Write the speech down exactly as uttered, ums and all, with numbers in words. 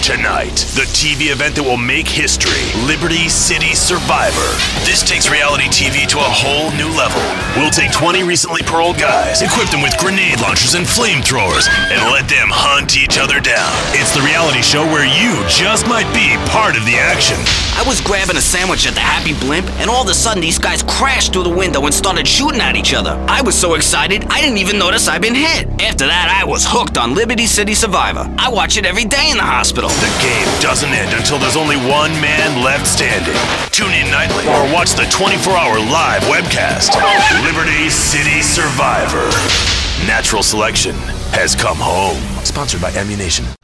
Tonight, the T V event that will make history, Liberty City Survivor. This takes reality T V to a whole new level. We'll take twenty recently paroled guys, equip them with grenade launchers and flamethrowers, and let them hunt each other down. It's the reality show where you just might be part of the action. I was grabbing a sandwich at the Happy Blimp, and all of a sudden these guys crashed through the window and started shooting at each other. I was so excited, I didn't even notice I'd been hit. After that, I was hooked on Liberty City Survivor. I watch it every day in the hospital. The game doesn't end until there's only one man left standing. Tune in nightly or watch the twenty-four hour live webcast. Liberty City Survivor. Natural selection has come home. Sponsored by Ammunition.